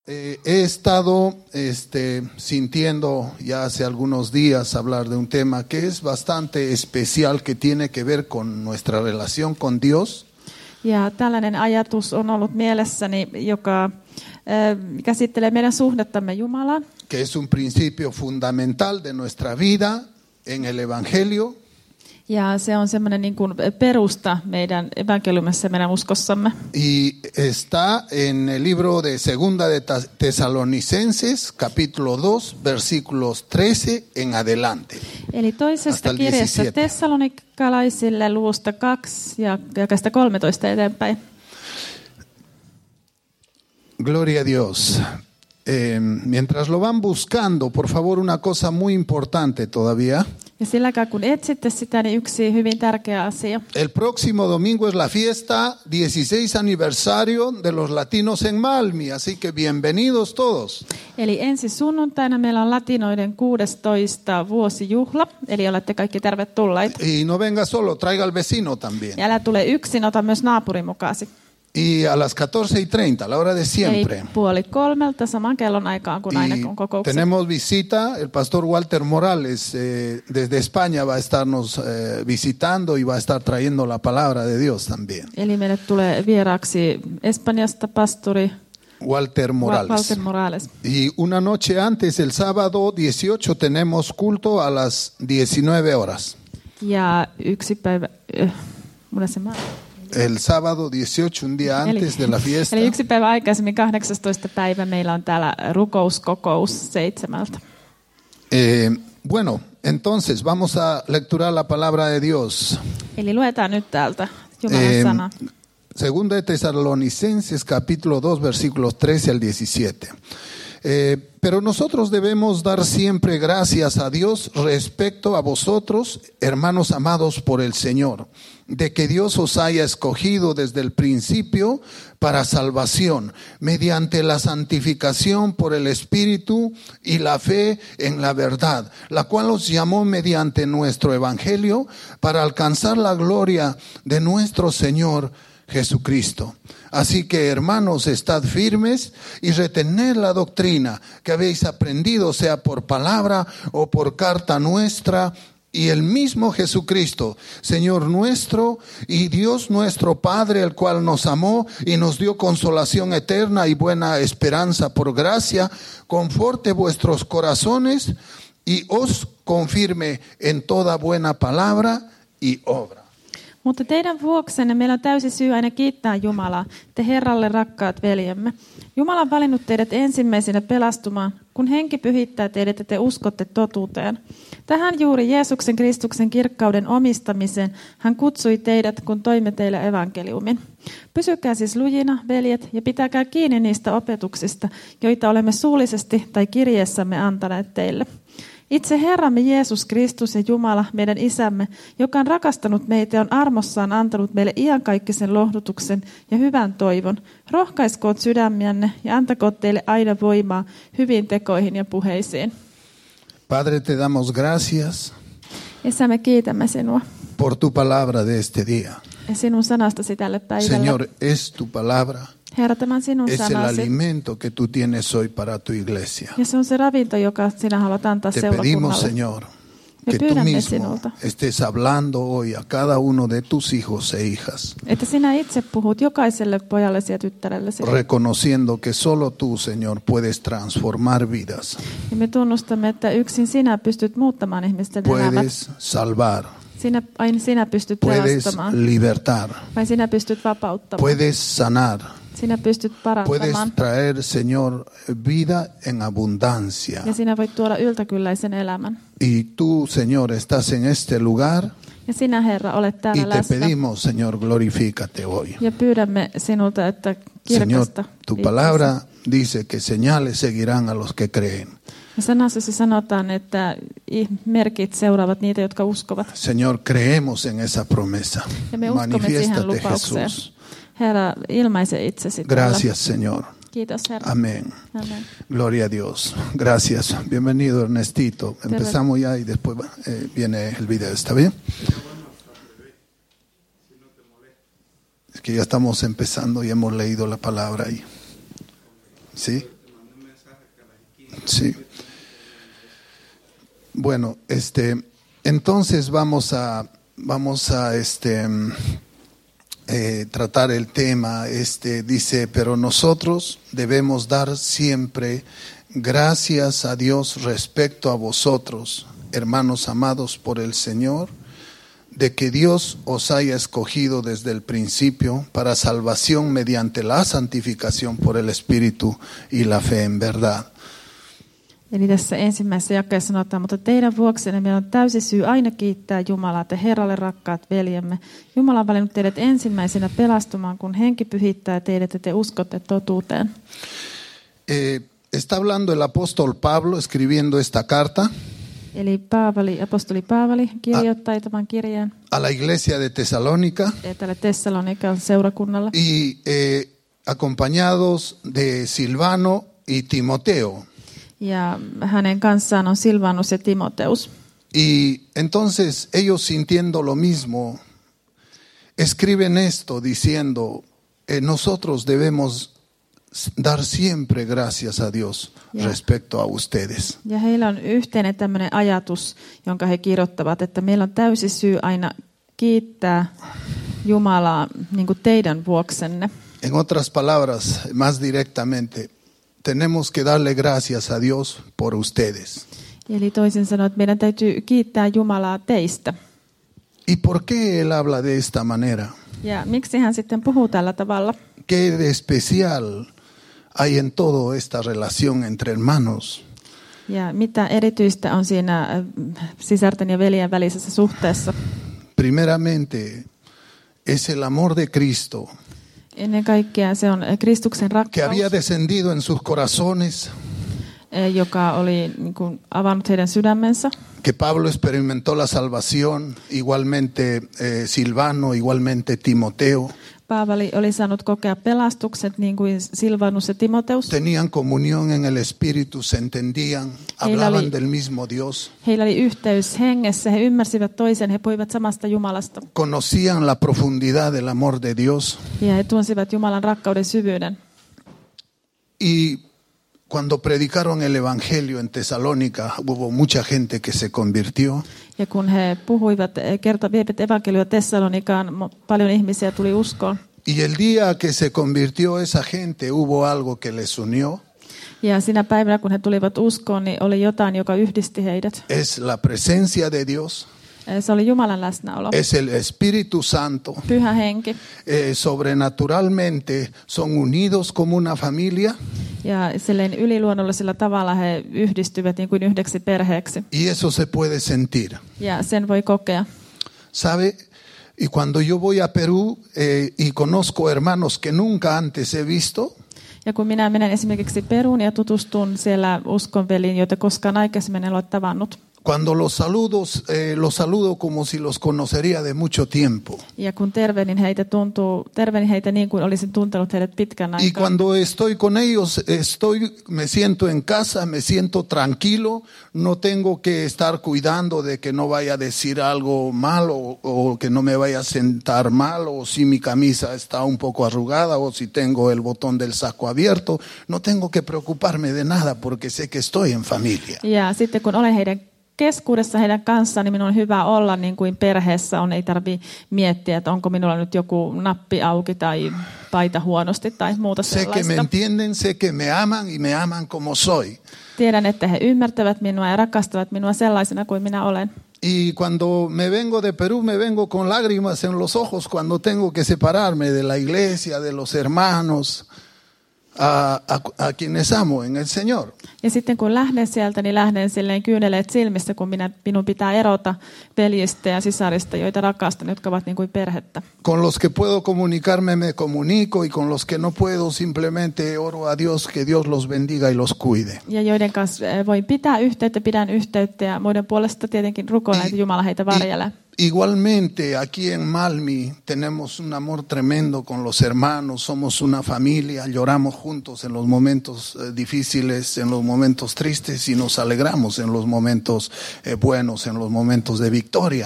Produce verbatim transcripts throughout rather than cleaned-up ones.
Eh, he estado este, sintiendo ya hace algunos días hablar de un tema que es bastante especial, que tiene que ver con nuestra relación con Dios. Ja tällainen ajatus on ollut mielessäni, joka äh, käsittelee meidän suhdettamme Jumalaan. Que es un principio fundamental de nuestra vida en el Evangelio. Ja se on semmoinen niin kuin perusta meidän evankeliumissa ja meidän uskossamme. Y está en el libro de Segunda de Tesalonicenses, capítulo dos, versículos trece en adelante. Eli toisesta kirjasta Tessalonikkalaisille luvusta kaksi ja jakeesta kolmetoista eteenpäin. Gloria a Dios. Eh, mientras lo van buscando, por favor, una cosa muy importante todavía. Ja silläkään kun etsitte sitä, niin yksi hyvin tärkeä asia. El próximo domingo es la fiesta dieciséis aniversario de los latinos en Malmi, así que bienvenidos todos. Eli ensi sunnuntaina meillä on latinoiden kuudestoista vuosijuhla, eli olette kaikki tervetulleita. Y no venga solo, traiga al vecino también. Ja älä tule yksin, ota myös naapurin mukaasi. Y a las catorce y treinta, la hora de siempre. Eli puoli kolmelta saman kellon aikaan kuin aina kun kokoukset. Tenemos visita, el pastor Walter Morales eh, desde España va a estarnos eh, visitando y va a estar trayendo la palabra de Dios también. Eli meille tulee vieraaksi Espanjasta pastori Walter Morales. Walter Morales. Y una noche antes, el sábado dieciocho, tenemos culto a las diecinueve horas. Ja yksi päivä, äh, mulla se maa. El sábado dieciocho, un día antes de la fiesta. Eli yksi päivä aikaisemmin, kahdeksastoista päivä, meillä on täällä rukouskokous seitsemältä. Eh, bueno, entonces vamos a lecturar la palabra de Dios. Eli luetaan nyt täältä Jumalan Eh, sana. Segunda de Tesalonicenses, capítulo dos, versículos trece al diecisiete. Eh, pero nosotros debemos dar siempre gracias a Dios respecto a vosotros, hermanos amados por el Señor, de que Dios os haya escogido desde el principio para salvación, mediante la santificación por el Espíritu y la fe en la verdad, la cual os llamó mediante nuestro Evangelio para alcanzar la gloria de nuestro Señor Jesucristo. Así que, hermanos, estad firmes y retened la doctrina que habéis aprendido, sea por palabra o por carta nuestra, y el mismo Jesucristo, Señor nuestro y Dios nuestro Padre, el cual nos amó y nos dio consolación eterna y buena esperanza por gracia, conforte vuestros corazones y os confirme en toda buena palabra y obra. Mutta teidän vuoksenne meillä on täysi syy aina kiittää Jumalaa, te Herralle rakkaat veljemme. Jumala on valinnut teidät ensimmäisenä pelastumaan, kun henki pyhittää teidät ja te uskotte totuuteen. Tähän juuri Jeesuksen Kristuksen kirkkauden omistamiseen hän kutsui teidät, kun toimme teille evankeliumin. Pysykää siis lujina, veljet, ja pitäkää kiinni niistä opetuksista, joita olemme suullisesti tai kirjeessämme antaneet teille. Itse Herramme Jeesus Kristus ja Jumala, meidän Isämme, joka on rakastanut meitä ja on armossaan antanut meille iankaikkisen lohdutuksen ja hyvän toivon, rohkaiskoot sydämiänne ja antakoot teille aina voimaa hyviin tekoihin ja puheisiin. Padre, te damos gracias. Isä, me kiitämme sinua. Por tu palabra de este día. Ja sinun sanastasi tälle päivälle. Señor, es tu palabra. Herra, tämä on sinun es el sanasi. alimento que tú tienes hoy para tu iglesia. Ja se on se ravinto, joka sinä haluat antaa Te pedimos, seurakunnalle. Señor, Me que tú pyydämme mismo sinulta, estés hablando hoy a cada uno de tus hijos e hijas, että sinä itse puhut jokaiselle pojallesi ja tyttärellesi. reconociendo que solo tú, Señor, puedes transformar vidas, Ja me tunnustamme, että yksin sinä pystyt muuttamaan ihmisten elämät. puedes salvar, Sinä, aina sinä pystyt puedes pelastamaan. libertar, Vai sinä pystyt vapauttamaan. puedes sanar, Sinä pystyt puedes parantamaan. traer, Señor, vida en abundancia. Ja sinä voit tuoda yltäkylläisen elämän. Y tú, Señor, estás en este lugar Ja sinä, Herra, olet y täällä te läsnä. pedimos, Señor, glorifícate hoy. Ja pyydämme sinulta, että Señor, kirkasta. tu viittasi. palabra dice que señales seguirán a los que creen. Ja sanassasi sanotaan, että merkit seuraavat niitä, jotka uskovat. Señor, creemos en esa promesa. Ja me uskomme siihen Manifiéstate, lupaukseen. Jesús. Herra, ilmaise itsesi täällä. Gracias, Señor. Kiitos, Herra. Amén. Amen. Gloria a Dios. Gracias. Bienvenido, Ernestito. Empezamos ya y después eh, viene el video. ¿Está bien? Es que ya estamos empezando y hemos leído la palabra ahí. ¿Sí? Sí. Bueno, este, entonces vamos a, vamos a, este, eh, tratar el tema. Este dice, pero nosotros debemos dar siempre gracias a Dios respecto a vosotros, hermanos amados por el Señor, de que Dios os haya escogido desde el principio para salvación mediante la santificación por el Espíritu y la fe en verdad. Eli tässä ensimmäisessä jakeessa sanotaan, mutta teidän vuoksenne meillä on täysi syy aina kiittää Jumalaa, te Herralle rakkaat veljemme. Jumala on valinnut teidät ensimmäisenä pelastumaan, kun henki pyhittää teidät ja te uskotte totuuteen. Eh, está hablando el apóstol Pablo escribiendo esta carta. Eli Paavali, apostoli Paavali kirjoittaa tämän kirjeen a la iglesia de Tesalónica tälle Tessalonikan seurakunnalle. y eh, acompañados de Silvano y Timoteo. Ja hänen kanssaan on Silvanus ja Timoteus. Y entonces ellos sintiendo lo mismo, escriben esto diciendo, eh, nosotros debemos dar siempre gracias a Dios ja. respecto a ustedes. Ja heillä on yhteinen tämmöinen ajatus, jonka he kirjoittavat, että meillä on täysi syy aina kiittää Jumalaa niin kuin teidän vuoksenne. En otras palabras, más directamente, tenemos que darle gracias a Dios por ustedes. Eli toisin sanoen, että meidän täytyy kiittää Jumalaa teistä. ¿Y por qué él habla de esta manera? Ja miksi hän sitten puhuu tällä tavalla? ¿Qué de especial hay en toda esta relación entre hermanos? Ja mitä erityistä on siinä sisarten ja veljen välisessä suhteessa? Primeramente, es el amor de Cristo. Ennen kaikkea se on Kristuksen rakkaus, que había descendido en sus corazones, joka oli niin kuin avannut heidän sydämensä. Que Pablo experimentó la salvación, igualmente eh, Silvano, igualmente Timoteo. Paavali oli saanut kokea pelastukset niin kuin Silvanus ja Timoteus. Tenían comunión en el Espíritu, se entendían, hablaban oli, del mismo Dios. Heillä oli yhteys hengessä, he ymmärsivät toisen, he puhuivat samasta Jumalasta. Conocían la profundidad del amor de Dios. Ja he tunsivat Jumalan rakkauden syvyyden. Y cuando predicaron el evangelio en Tesalónica, hubo mucha gente que se convirtió. Ja kun he puhuivat, kertoivat evankeliota Tessalonikaan, paljon ihmisiä tuli uskoon. Y el día que se convirtió esa gente, hubo algo que les unió. Ja sinä päivänä, kun he tulivat uskoon, niin oli jotain, joka yhdisti heidät. Es la presencia de Dios. Se oli Jumalan läsnäolo. Es el Espíritu Santo. Pyhä henki. Eh, sobrenaturalmente son unidos como una familia. Ja silleen yliluonnollisella tavalla he yhdistyvät niin kuin yhdeksi perheeksi. Y eso se puede sentir. Ja sen voi kokea. ¿Sabe? Y cuando yo voy a Perú eh, y conozco hermanos que nunca antes he visto. Ja kun minä menen esimerkiksi Peruun ja tutustun siellä uskonveliin, joita koskaan aikaisemmin en ole tavannut. Cuando los saludos, eh, los saludo como si los conocería de mucho tiempo. Ja kun tervehdin heitä tuntuu, tervehdin heitä niin kuin olisin tuntenut heidät pitkän aikaa. Y cuando estoy con ellos, estoy, me siento en casa, me siento tranquilo, no tengo que estar cuidando de que no vaya a decir algo malo o, o que no me vaya a sentar mal o si mi camisa está un poco arrugada o si tengo el botón del saco abierto, no tengo que preocuparme de nada porque sé que estoy en familia. Ja sitten kun olen heidän keskuudessa heidän kanssaan, niin minun on hyvä olla niin kuin perheessä on. Ei tarvitse miettiä, että onko minulla nyt joku nappi auki tai paita huonosti tai muuta sellaista. Sé que me entienden, sé que me aman y me aman como soy. Tiedän, että he ymmärtävät minua ja rakastavat minua sellaisena kuin minä olen. Y cuando me vengo de Perú, me vengo con lágrimas en los ojos cuando tengo que separarme de la iglesia, de los hermanos. A, a, a quienes amo en el Señor. Ja sitten kun lähden sieltä, niin lähden silleen kyyneleet silmissä, kun minä, minun pitää erota veljistä ja sisarista, joita rakastan, jotka ovat niin kuin perhettä. Con los que puedo comunicarme me comunico y con los que no puedo simplemente oro a Dios que Dios los bendiga y los cuide. Ja joiden kanssa voin pitää yhteyttä, pidän yhteyttä ja muiden puolesta tietenkin rukoilen, että Jumala heitä varjelee. Igualmente aquí en Malmi tenemos un amor tremendo con los hermanos, somos una familia, lloramos juntos en los momentos eh, difíciles, en los momentos tristes y nos alegramos en los momentos eh, buenos, en los momentos de victoria.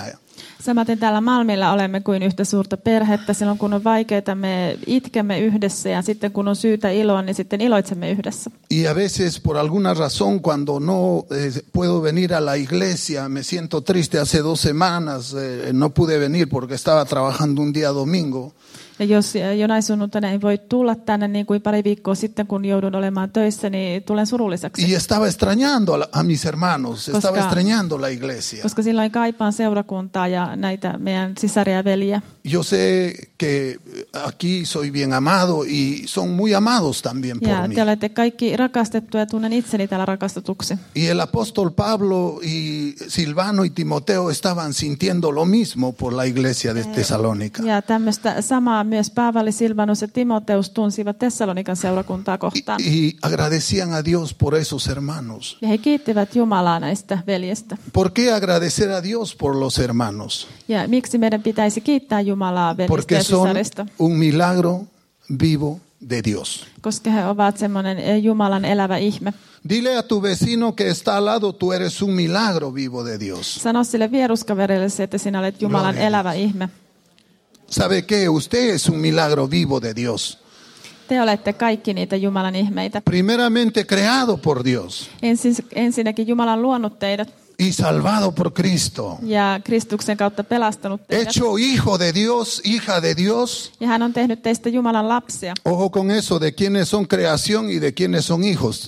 Samaten täällä Malmilla olemme kuin yhtä suurta perhettä. Silloin kun on vaikeaa, me itkemme yhdessä ja sitten kun on syytä iloon, niin sitten iloitsemme yhdessä. Y a veces por alguna razón cuando no eh, puedo venir a la iglesia, me siento triste. Hace dos semanas eh, no pude venir porque estaba trabajando un día domingo. Ja jos jonain sunnuntaina ei voi tulla tänne niin kuin pari viikkoa sitten, kun joudun olemaan töissä, niin tulen surulliseksi. Y estaba extrañando a, la, a mis hermanos, Koska- estaba extrañando la iglesia. Koska silloin kaipaan seurakuntaa ja näitä meidän sisaria ja veljiä. Yo sé que aquí soy bien amado y son muy amados también por Ja mí. te olette kaikki rakastettuja ja tunnen itseni täällä rakastetuksi. Y el apóstol Pablo y Silvano y Timoteo estaban sintiendo lo mismo por la iglesia de Tesalónica. Ja tämmöistä samaa myös Paavali, Silvanus ja Timoteus tunsivat Tessalonikan seurakuntaa kohtaan. Y, y agradecían a Dios por esos hermanos. Ja he kiittivät Jumalaa näistä veljestä. ¿Por qué agradecer a Dios por los hermanos? Ja miksi meidän pitäisi kiittää Jumalaa veljistä Porque ja son sisarista? un milagro vivo de Dios. Koska he ovat semmoinen Jumalan elävä ihme. Dile a tu vecino que está al lado, tú eres un milagro vivo de Dios. Sano sille vieruskaverille se, että sinä olet Jumalan Gloria a elävä ihme. ¿Sabe qué? Usted es un milagro vivo de Dios. Te olette kaikki niitä Jumalan ihmeitä. Primeramente creado por Dios Ensin, ensinnäkin Jumala on luonut teidät y salvado por Cristo. ja Kristuksen kautta pelastanut teidät. Hecho hijo de Dios, hija de Dios. Ja hän on tehnyt teistä Jumalan lapsia. Ojo con eso, de quiénes son creación y de quiénes son hijos.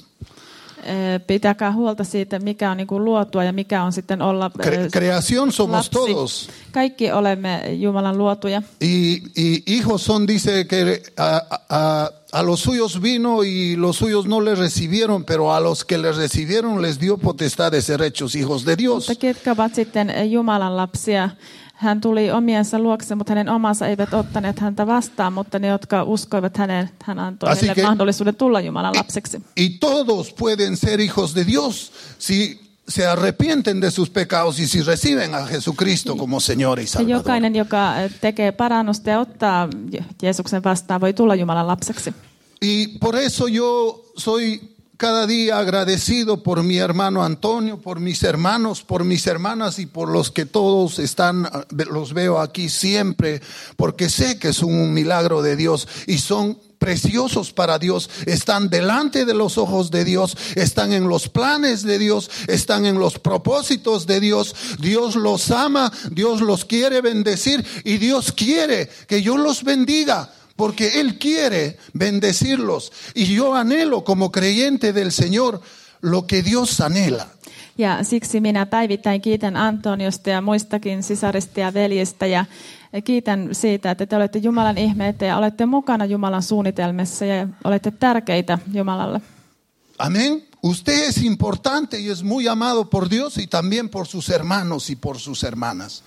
Ö, Pitäkää huolta siitä, mikä on niin kuin luotua ja mikä on sitten olla ö, Cre- creación somos lapsi. todos. Kaikki olemme Jumalan luotuja. Y, y hijos son, dice que a, a, a los suyos vino y los suyos no les recibieron, pero a los que les recibieron les dio potestad de ser hechos hijos de Dios. Mutta ketkä ovat sitten Jumalan lapsia? Hän tuli omiensa luokse, mutta hänen omansa eivät ottaneet häntä vastaan, mutta ne, jotka uskoivat häneen, hän antoi Así heille que- mahdollisuuden tulla Jumalan lapseksi. Y todos pueden ser hijos de Dios si se arrepienten de sus pecados y si reciben a Jesucristo como Señor y Ja Salvador. jokainen, joka tekee parannusta ja ottaa Je- Jeesuksen vastaan, voi tulla Jumalan lapseksi. Y por eso yo soy cada día agradecido por mi hermano Antonio, por mis hermanos, por mis hermanas y por los que todos están, los veo aquí siempre, porque sé que son un milagro de Dios y son preciosos para Dios, están delante de los ojos de Dios, están en los planes de Dios, están en los propósitos de Dios. Dios los ama, Dios los quiere bendecir y Dios quiere que yo los bendiga. Porque Él quiere bendecirlos. Y yo anhelo como creyente del Señor lo que Dios anhela. Ja siksi minä päivittäin kiitän Antoniosta ja muistakin sisarista ja veljestä ja kiitän siitä, että te olette Jumalan ihmeitä ja olette mukana Jumalan suunnitelmassa ja olette tärkeitä Jumalalle. Amén. Usted es importante y es muy amado por Dios y también por sus hermanos y por sus hermanas.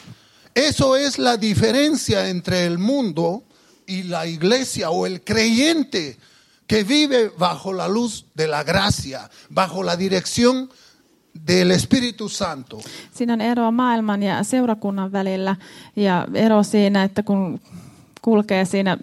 Eso es la diferencia entre el mundo y la iglesia o el creyente que vive bajo la luz de la gracia, bajo la dirección del Espíritu Santo. Siinä on ero maailman ja seurakunnan välillä ja ero siinä, että kun kulkee siinä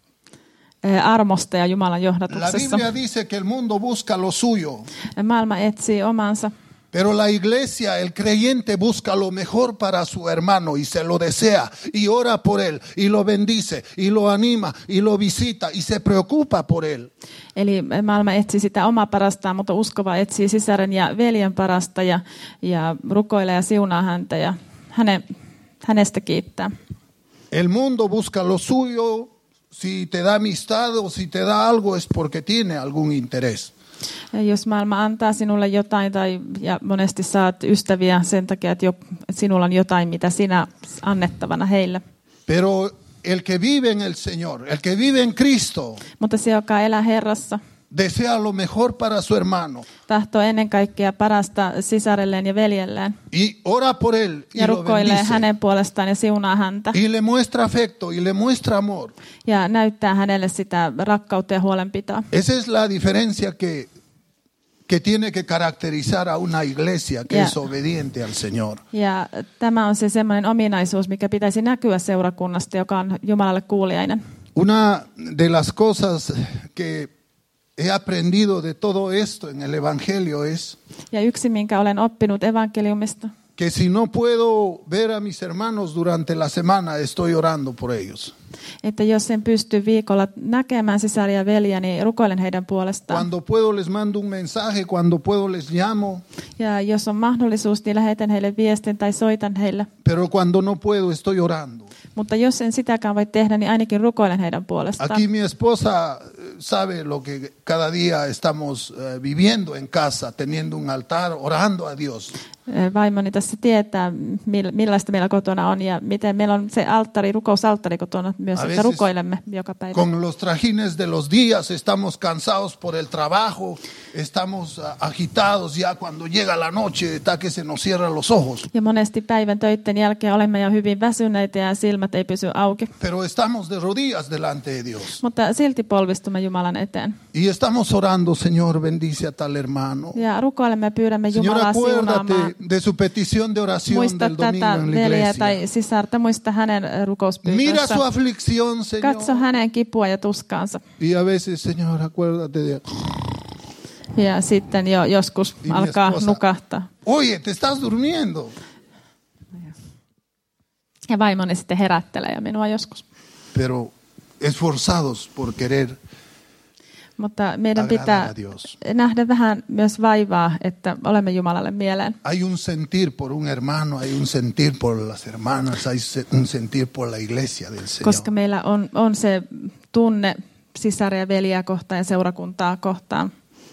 eh, armosta ja Jumalan La johdatuksessa. Biblia dice que el mundo busca lo suyo, Maailma etsii omansa, pero la iglesia, el creyente busca lo mejor para su hermano y se lo desea y ora por él y lo bendice y lo anima y lo visita y se preocupa por él. eli maailma etsii sitä omaa parastaan, mutta uskova etsii sisaren ja veljen parasta ja, ja rukoilee ja siunaa häntä ja häne, hänestä kiittää. El mundo busca lo suyo, si te da amistad o si te da algo es porque tiene algún interés. Ja jos maailma antaa sinulle jotain tai ja monesti saat ystäviä sen takia, että, jo, että sinulla on jotain, mitä sinä annettavana heille. Pero el que vive en el Señor, el que vive en Cristo, Mutta se, joka elää Herrassa, desea lo mejor para su hermano tahtoo ennen kaikkea parasta sisarelleen ja veljelleen y ora por él y ja lo rukoilee bendice. hänen puolestaan ja siunaa häntä Y le muestra afecto y le muestra amor. ja näyttää hänelle sitä rakkautta ja huolenpitoa. Esa es la diferencia que, que tiene que caracterizar a una iglesia que Yeah. es obediente al Señor. Ja tämä on se semmoinen ominaisuus, mikä pitäisi näkyä seurakunnasta, joka on Jumalalle kuuliainen. Una de las cosas que he aprendido de todo esto en el Evangelio es Ja yksi, minkä olen oppinut evankeliumista, que si no puedo ver a mis hermanos durante la semana, estoy orando por ellos. Että jos en pysty viikolla näkemään sisariä ja veljiä, niin rukoilen heidän puolestaan. Cuando puedo les mando un mensaje, cuando puedo les llamo. Ja jos on mahdollisuus, niin lähetän heille viestin tai soitan heille. Pero cuando no puedo, estoy orando. Mutta jos en sitäkään voi tehdä, niin ainakin rukoilen heidän puolestaan. Aquí mi esposa sabe lo que cada día estamos viviendo en casa, teniendo un altar, orando a Dios. Vaimoni tässä tietää, millaista meillä kotona on ja miten meillä on se alttari, rukousalttari kotona myös, että rukoilemme joka päivä. Con los trajines de los días estamos cansados por el trabajo, estamos agitados ya cuando llega la noche, está que se nos cierran los ojos. Ja monesti päivän töiden jälkeen olemme jo hyvin väsyneitä ja silmät ei pysy auki. Pero estamos de rodillas delante de Dios. Mutta silti polvistumme Jumalan eteen. Y estamos orando, Señor, bendice a tal hermano. Ja rukoilemme ja pyydämme Jumalaa Señor, siunaamaan. De su petición de oración muista del domingo tätä en la veliä iglesia. tai sisarta, muista hänen Mira rukouspyyntönsä. su aflicción, Señor. Katso hänen kipua ja tuskaansa. Y a veces, Señor, acuérdate de... Ja sitten jo joskus Y mi alkaa esposa, nukahtaa. Oye, te estás durmiendo. Ja vaimoni sitten herättelee minua joskus. Pero esforzados por querer Mutta meidän agradar pitää a Dios. nähdä vähän myös vaivaa, että olemme Jumalalle mieleen. Hay un sentir por un hermano, hay un sentir por las hermanas, hay un sentir por la iglesia del Señor. Koska meillä on, on se tunne sisaria ja veliä kohtaan ja seurakuntaa kohtaan.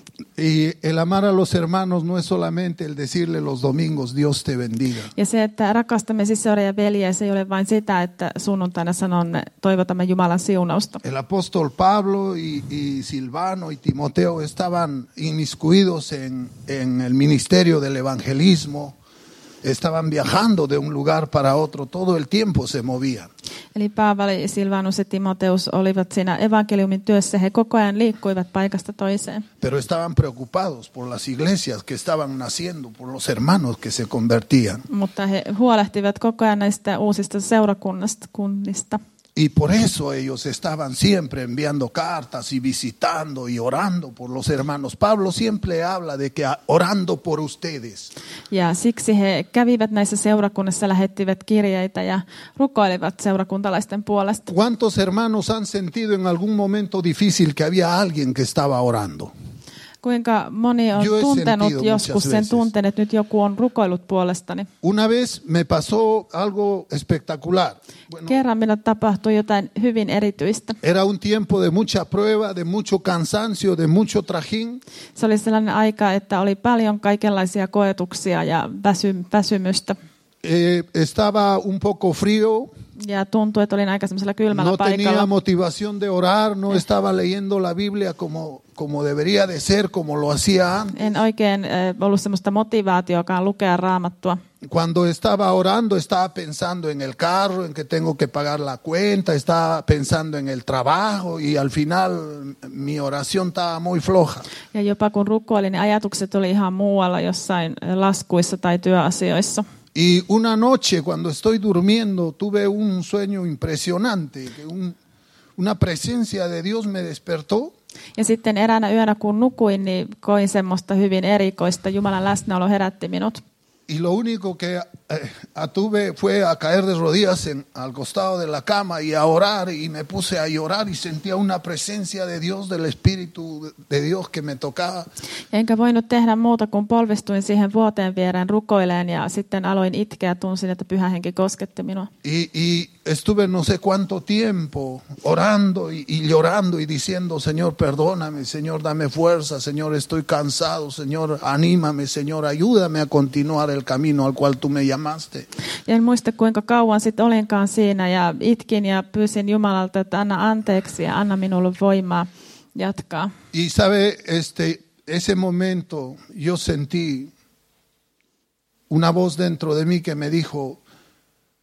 Y el amar a los hermanos no es solamente el decirle los domingos, Dios te bendiga. Ja se, että rakastamme sisaria ja veliä, se ei ole vain sitä, että sunnuntaina sanomme, toivotamme Jumalan siunausta. El apóstol Pablo y, y Silvano y Timoteo estaban inmiscuidos en, en el ministerio del evangelismo. Estaban viajando de un lugar para otro, todo el tiempo se movían. Eli Paavali, Silvanus ja Timoteus olivat siinä evankeliumin työssä. He koko ajan liikkuivat paikasta toiseen. Pero estaban preocupados por las iglesias que estaban naciendo, por los hermanos que se convertían. Mutta he huolehtivat koko ajan näistä uusista seurakunnista. Kunnista. Y por eso ellos estaban siempre enviando cartas y visitando y orando por los hermanos. Pablo siempre habla de que orando por ustedes. Ja siksi he kävivät näissä seurakunnissa, lähettivät kirjeitä ja rukoilivat seurakuntalaisten puolesta. ¿Cuántos hermanos han sentido en algún momento difícil que había alguien que estaba orando? Kuinka moni on tuntenut joskus sen tunteen, että nyt joku on rukoillut puolestani. Una vez me pasó algo espectacular. Bueno, Kerran minulle tapahtui jotain hyvin erityistä. era un tiempo de mucha prueba, de mucho cansancio, de mucho trajín. Se oli sellainen aika, että oli paljon kaikenlaisia koetuksia ja väsy, väsymystä. Eh, estaba un poco frío. Ja tuntui, että olin aika semmoisella kylmällä No paikalla. tenía motivación de orar, no estaba leyendo la Biblia como, como debería de ser, como lo hacía antes. En oikein äh, ollut semmoista motivaatioakaan lukea Raamattua. Cuando estaba orando, estaba pensando en el carro, en que tengo que pagar la cuenta, estaba pensando en el trabajo y al final mi oración estaba muy floja. Ja jopa kun rukoilin, niin ajatukset oli ihan muualla jossain laskuissa tai työasioissa. Y una noche cuando estoy durmiendo tuve un sueño impresionante, que un, una presencia de Dios me despertó. Ja sitten eräänä yönä kun nukuin, niin koin semmoista hyvin erikoista. Jumalan läsnäolo herätti minut. Y lo único que eh, tuve fue a caer de rodillas en, al costado de la cama y a orar, y me puse a llorar y sentía una presencia de Dios, del Espíritu de Dios que me tocaba. Enkä voinut tehdä muuta kuin polvistuin siihen vuoteen viereen rukoileen ja sitten aloin itkeä ja tunsin, että Pyhä Henki kosketti minua. Y, y estuve no sé cuánto tiempo orando y, y llorando y diciendo, Señor, perdóname, Señor, dame fuerza, Señor, estoy cansado, Señor, anímame, Señor, ayúdame a continuar el camino al cual tú me llamaste. Ja en muista kuinka kauan sitten olinkaan siinä ja itkin ja pyysin Jumalalta, että anna anteeksi ja anna minulle voimaa jatkaa. Y sabe, este, ese momento yo sentí una voz dentro de mí que me dijo,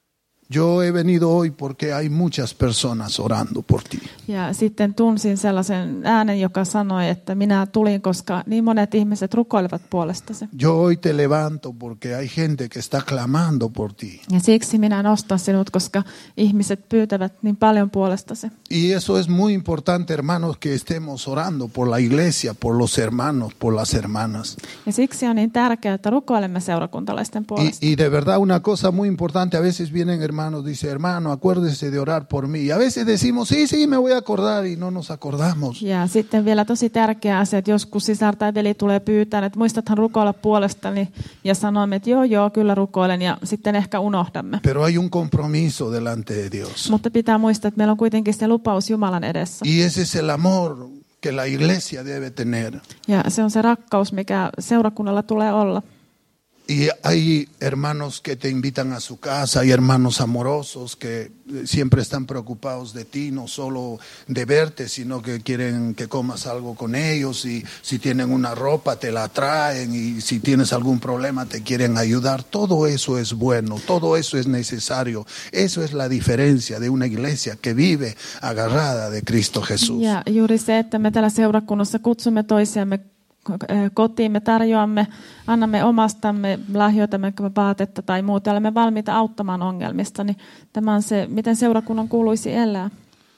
yo he venido hoy porque hay muchas personas orando por ti. Ja sitten tunsin sellaisen äänen, joka sanoi, että minä tulin, koska niin monet ihmiset rukoilevat puolestasi. Yo hoy te levanto porque hay gente que está clamando por ti. Ja siksi minä nostan sinut, koska ihmiset pyytävät niin paljon puolestasi. Y eso es muy importante, hermanos, que estemos orando por la iglesia, por los hermanos, por las hermanas. Ja siksi on niin tärkeää, että rukoilemme seurakuntalaisten puolesta. Y, y de verdad una cosa muy importante, a veces vienen hermanos, dice, hermano, acuérdese de orar por mí. Y a veces decimos, sí, sí, me voy a acordar y no nos acordamos. Ja sitten vielä tosi tärkeä asia, että joskus sisar tai veli tulee pyytää, että muistathan rukoilla puolestani, ja sanoimme, että joo, joo, kyllä rukoilen, ja sitten ehkä unohdamme. Pero hay un compromiso delante de Dios. Mutta pitää muistaa, että meillä on kuitenkin se lupaus Jumalan edessä. Y ese es el amor que la iglesia debe tener. Ja se on se rakkaus, mikä seurakunnalla tulee olla. Y hay hermanos que te invitan a su casa, hay hermanos amorosos que siempre están preocupados de ti, no solo de verte, sino que quieren que comas algo con ellos, y si tienen una ropa te la traen, y si tienes algún problema te quieren ayudar. Todo eso es bueno, todo eso es necesario. Eso es la diferencia de una iglesia que vive agarrada de Cristo Jesús. Ja juuri se, että me täällä seurakunnassa kutsumme toisiamme kotiin, me tarjoamme, annamme omastamme, lahjoitamme vaatetta tai muuta, olemme valmiita auttamaan ongelmista, niin tämä on se, miten seurakunnan kuuluisi elää.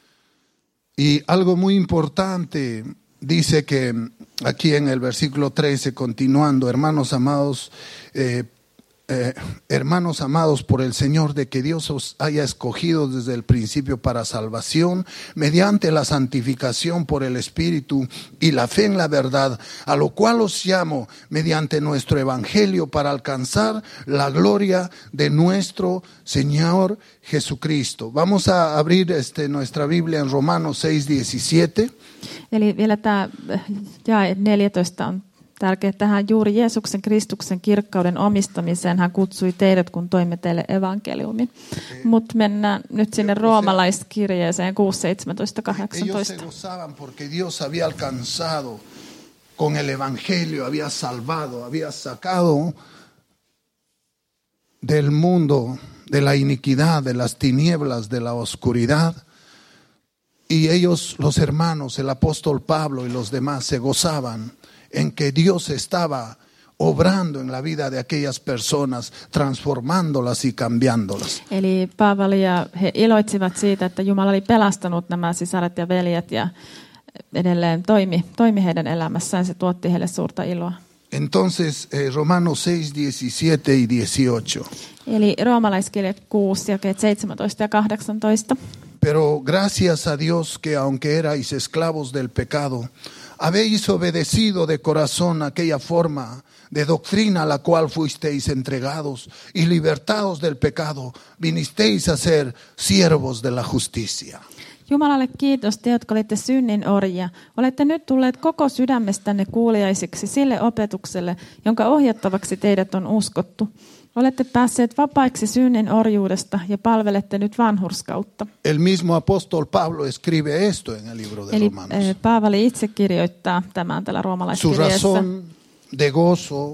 Y algo muy importante, dice que aquí en el versículo trece, continuando, hermanos amados, eh, Eh, hermanos amados por el Señor, de que Dios os haya escogido desde el principio para salvación, mediante la santificación por el Espíritu y la fe en la verdad, a lo cual os llamo mediante nuestro Evangelio para alcanzar la gloria de nuestro Señor Jesucristo. Vamos a abrir este, nuestra Biblia en Romanos seis diecisiete. Eli vielä tämä jae neljätoista on tärkeää, että hän juuri Jeesuksen Kristuksen kirkkauden omistamiseen hän kutsui teidät, kun toimme teille evankeliumin. Mutta mennään nyt sinne roomalaiskirjeeseen kuusi, seitsemäntoista, kahdeksantoista. Ellos se gozaban porque Dios había alcanzado con el evangelio, había salvado, había sacado del mundo, de la iniquidad, de las tinieblas, de la oscuridad. Y ellos, los hermanos, el apóstol Pablo y los demás, se gozaban en que Dios estaba obrando en la vida de aquellas personas, transformándolas y cambiándolas. Eli Paavali ja he iloitsivat siitä, että Jumala oli pelastanut nämä sisaret ja veljet ja edelleen toimi, toimi heidän elämässään. Se tuotti heille suurta iloa. Entonces, eh, Romanos seis, diecisiete y dieciocho. Eli roomalaiskirje kuusi, jakeet seitsemäntoista ja kahdeksantoista. Pero gracias a Dios que aunque erais esclavos del pecado, habéis obedecido de corazón aquella forma de doctrina a la cual fuisteis entregados, y libertados del pecado, vinisteis a ser siervos de la justicia. Jumalalle kiitos, te, jotka olitte synnin orjia. Olette nyt tulleet koko sydämestänne kuuliaisiksi sille opetukselle, jonka ohjattavaksi teidät on uskottu. Olette päässeet vapaiksi synnin orjuudesta ja palvelette nyt vanhurskautta. El mismo apóstol Pablo escribe esto en el libro de Eli Romanos. eh, Paavali itse kirjoittaa tämän tällä Su roomalaiskirjeessä. razón de gozo,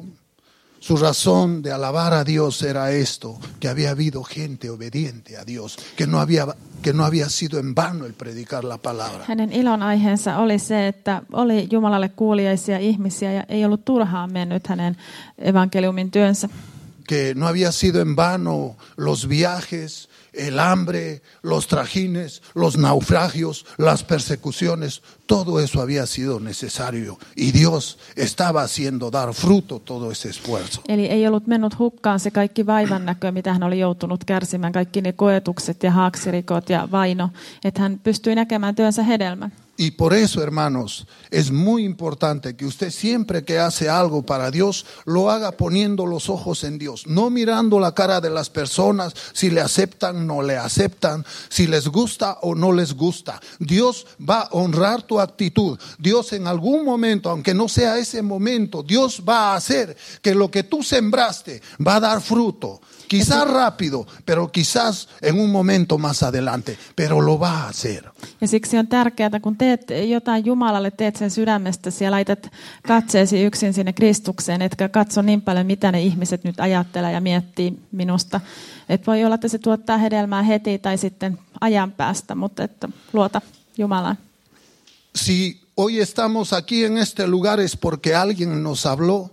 su razón de alabar a Dios era esto, que había habido gente obediente a Dios, que no había, que no había sido en vano el predicar la palabra. Hänen ilon aiheensa oli se, että oli Jumalalle kuuliaisia ihmisiä ja ei ollut turhaan mennyt hänen evankeliumin työnsä. Que no había sido en vano los viajes, el hambre, los trajines, los naufragios, las persecuciones, todo eso había sido necesario, y Dios estaba haciendo dar fruto todo ese esfuerzo. Eli ei ollut mennyt hukkaan se kaikki vaivan näkö, mitä hän oli joutunut kärsimään, kaikki ne koetukset ja haaksirikot ja vaino, että hän pystyi näkemään työnsä hedelmän. Y por eso, hermanos, es muy importante que usted siempre que hace algo para Dios, lo haga poniendo los ojos en Dios, no mirando la cara de las personas, si le aceptan, no le aceptan, si les gusta o no les gusta. Dios va a honrar tu actitud. Dios en algún momento, aunque no sea ese momento, Dios va a hacer que lo que tú sembraste va a dar fruto. Quizás rápido, pero quizás en un momento más adelante, pero lo va a hacer. Ja siksi on tärkeää, kun teet jotain Jumalalle, teet sen sydämestäsi ja laitat katseesi yksin sinne Kristukseen, etkä katso niin paljon, mitä ne ihmiset nyt ajattelee ja miettii minusta. Et voi olla, että se tuottaa hedelmää heti tai sitten ajan päästä, mutta että luota Jumalaan. Si hoy estamos aquí en este lugar es porque alguien nos habló.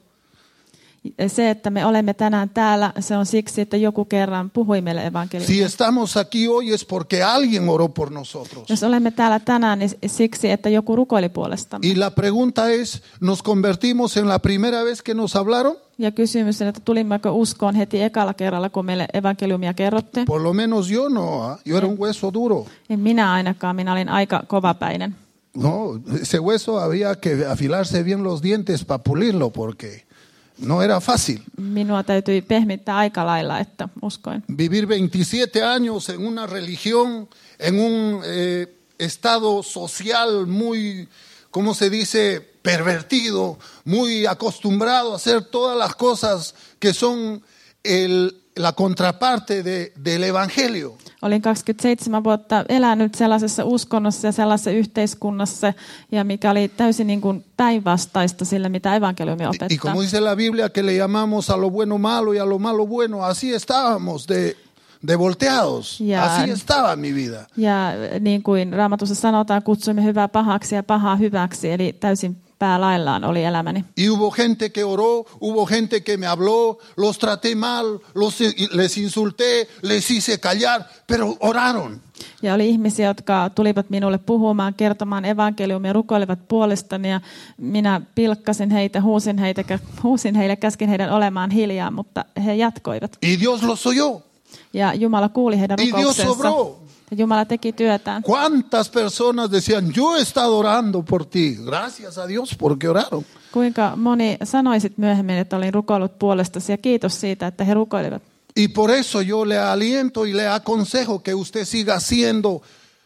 Se, että me olemme tänään täällä, se on siksi, että joku kerran puhui meille evankeliumia. Si estamos aquí hoy es porque alguien oró por nosotros. Jos olemme täällä tänään, niin siksi, että joku rukoili puolestamme. Y la pregunta es, ¿nos convertimos en la primera vez que nos hablaron? Ja kysymys on, että tulimmeko uskoon heti ekalla kerralla, kun meille evankeliumia kerrottiin? Por lo menos yo no, yo era un hueso duro. En minä ainakaan, minä olin aika kovapäinen. No, ese hueso había que afilarse bien los dientes para pulirlo porque no era fácil. Minua täytyi pehmittää aika lailla, että uskoin. Vivir veintisiete años en una religión, en un eh, estado social muy, ¿cómo se dice?, pervertido, muy acostumbrado a hacer todas las cosas que son el, la contraparte de, del evangelio. Olin kaksikymmentäseitsemän vuotta elänyt sellaisessa uskonnossa ja sellaisessa yhteiskunnassa, ja mikä oli täysin niin kuin päinvastaista sille, mitä evankeliumi opettaa. Y como dice la Biblia que le llamamos a lo bueno malo y a lo malo bueno, así estábamos de, de volteados. Ja, así estaba mi vida. Ja niin kuin Raamatussa sanotaan, kutsuimme hyvää pahaksi ja pahaa hyväksi, eli täysin päälaillaan oli elämäni. Y hubo gente que oró, hubo gente que me habló, los traté mal, los, les insulté, les hice callar, pero oraron. Ja oli ihmisiä, jotka tulivat minulle puhumaan, kertomaan evankeliumia, rukoilivat puolestani ja minä pilkkasin heitä, huusin, heitä, huusin heille, käskin heidän olemaan hiljaa, mutta he jatkoivat. Y Dios los oyó. Ja Jumala kuuli heidän Y Dios rukouksensa. obró. Ja Jumala teki työtään. ¿Cuántas personas decían, yo he estado orando por ti? Gracias a Dios porque oraron. Kuinka moni sanoisit myöhemmin, että olin rukoillut puolestasi ja kiitos siitä, että he rukoilivat. Y por eso yo le aliento y le aconsejo que usted siga haciendo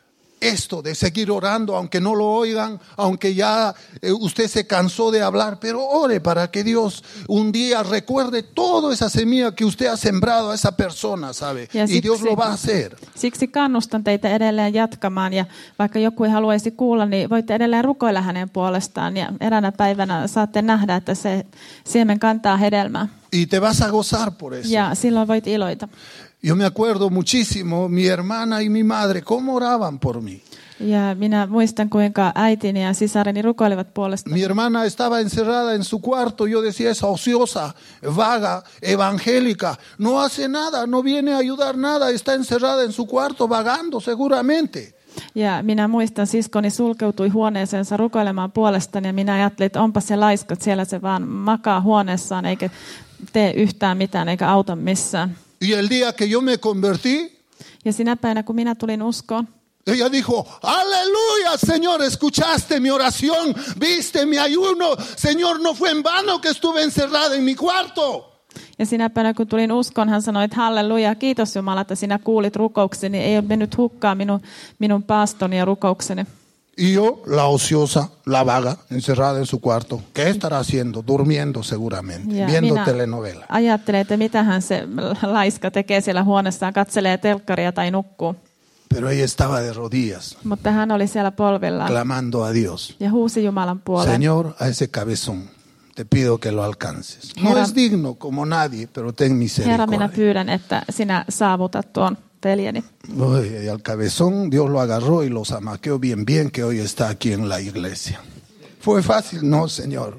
esto de seguir orando, aunque no lo oigan, aunque ya eh, usted se cansó de hablar, pero ore para que Dios un día recuerde toda esa semilla que usted ha sembrado a esa persona, ¿sabe? Ja y siksi, Dios lo va a hacer. Siksi kannustan teitä edelleen jatkamaan, ja vaikka joku ei haluaisi kuulla, niin voitte edelleen rukoilla hänen puolestaan, ja eräänä päivänä saatte nähdä, että se siemen kantaa hedelmää. Y te vas a gozar por eso. Ja silloin voit iloita. Yo me acuerdo muchísimo, mi hermana y mi madre, cómo oraban por mí. Ja minä muistan, kuinka äitini ja sisareni rukoilivat puolestani. Mi hermana estaba encerrada en su cuarto. Yo decía, esa ociosa, vaga, evangélica, no hace nada, no viene a ayudar nada, está encerrada en su cuarto vagando seguramente. Ja minä muistan, siskoni sulkeutui huoneeseensa rukoilemaan puolestani ja minä ajattelin, että onpa se laiska, että siellä se vaan makaa huoneessaan eikä tee yhtään mitään eikä auta missään. Y el día que yo me convertí, Ja sinä päivänä, kun minä tulin uskoon, ella dijo, aleluya, Señor, escuchaste mi oración, viste mi ayuno, Señor, no fue en vano que estuve encerrada en mi cuarto. ja sinä päivänä, kun tulin uskoon, hän sanoi, että halleluja, kiitos Jumala, että sinä kuulit rukoukseni, ei ole mennyt hukkaan minun, minun paastoni ja rukoukseni. Y yo, la ociosa, la vaga, encerrada en su cuarto, ¿qué estará haciendo? Durmiendo seguramente, Ja viendo minä telenovela. ajattelen, että mitähän se laiska tekee siellä huoneessaan, katselee telkkaria tai nukkuu. Pero ella estaba de rodillas, Mutta hän oli siellä polvillaan clamando a Dios. ja huusi Jumalan puoleen. Señor, a ese cabezón te pido que lo alcances. No Herra- es digno como nadie, pero ten Herra, minä misericordia. pyydän, että sinä saavutat tuon veljeni. Uy, y al cabezón Dios lo agarró y lo zamaqueó bien bien, que hoy está aquí en la iglesia. ¿Fue fácil? No, Señor.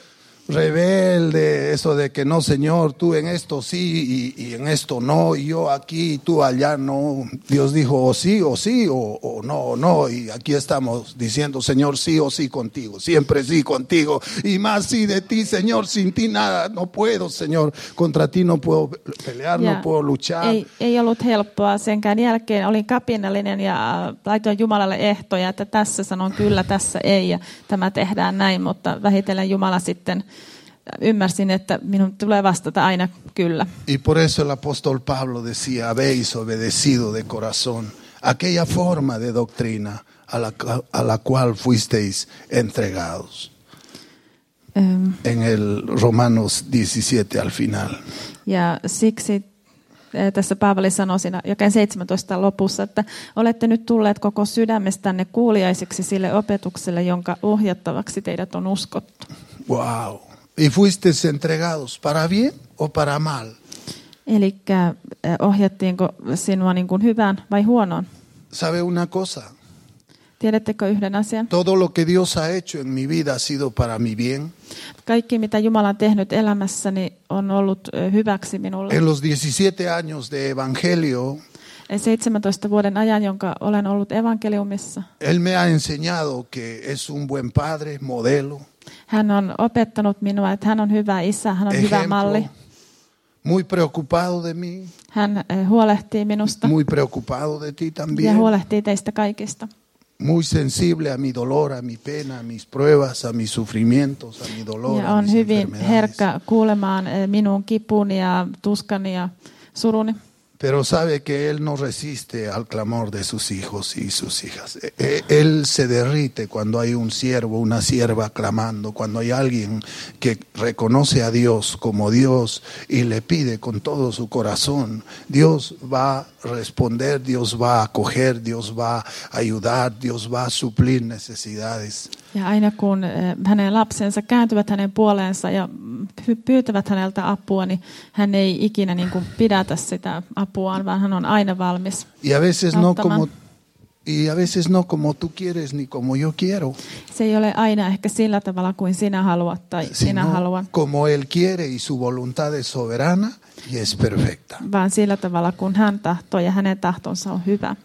Rebelde, eso de que no, Señor, tú en esto sí y, y en esto no, y yo aquí y tú allá no. Dios dijo o sí o sí o, o no o no, y aquí estamos diciendo, Señor, sí o sí contigo, siempre sí contigo, y más sí de ti, Señor, sin ti nada, no puedo, Señor, contra ti no puedo pelear, Ja no puedo luchar. Ei, ei ollut helppoa. Senkään jälkeen olin kapinallinen ja laitoin Jumalalle ehtoja, että tässä sanon kyllä, tässä ei ja tämä tehdään näin, mutta vähitellen Jumala sitten ymmärsin, että minun tulee vastata aina kyllä. Y por eso el apóstol Pablo decía, habéis obedecido de corazón aquella forma de doctrina a la, a la cual fuisteis entregados. Öm, En el Romanos diecisiete al final. Ja siksi tässä Paavali sanoi siinä jakein seitsemäntoista lopussa, että olette nyt tulleet koko sydämestänne kuuliaisiksi sille opetukselle, jonka ohjattavaksi teidät on uskottu. Wow. Y fuisteis entregados para bien o para mal. Eli ohjattiinko sinua niin kuin hyvään vai huonoon? ¿Sabe una cosa? Tiedättekö yhden asian? Todo lo que Dios ha hecho en mi vida ha sido para mi bien. Kaikki, mitä Jumala on tehnyt elämässäni, on ollut hyväksi minulle. En los diecisiete años de evangelio, seitsemäntoista vuoden ajan, jonka olen ollut evankeliumissa. Él me ha enseñado que es un buen padre, modelo. Hän on opettanut minua, että hän on hyvä isä, hän on ejemplo, hyvä malli. Muy preocupado de mí. Hän huolehtii minusta Muy preocupado de ti ja también. huolehtii teistä kaikista. Muy sensible a mi dolor, a mi pena, a mis pruebas, a mis sufrimientos, a mi dolor, Ja a on mis hyvin enfermedades. herkkä kuulemaan minun kipuni ja tuskani ja suruni. Pero sabe que Él no resiste al clamor de sus hijos y sus hijas. Él se derrite cuando hay un siervo, una sierva clamando, cuando hay alguien que reconoce a Dios como Dios y le pide con todo su corazón. Dios va a responder, Dios va a acoger, Dios va a ayudar, Dios va a suplir necesidades. Ja aina kun hänen lapsensa kääntyvät hänen puoleensa ja pyytävät häneltä apua, niin hän ei ikinä niin kuin pidätä sitä apuaan, vaan hän on aina valmis. Y a veces no auttamaan. como y a veces no como tú quieres ni como yo quiero, Se ei ole aina ehkä sillä tavalla kuin sinä haluat tai sinä sino haluan, como Él quiere y su voluntad es soberana y es perfecta. vaan sillä tavalla kuin hän tahtoo ja hänen tahtonsa on hyvä.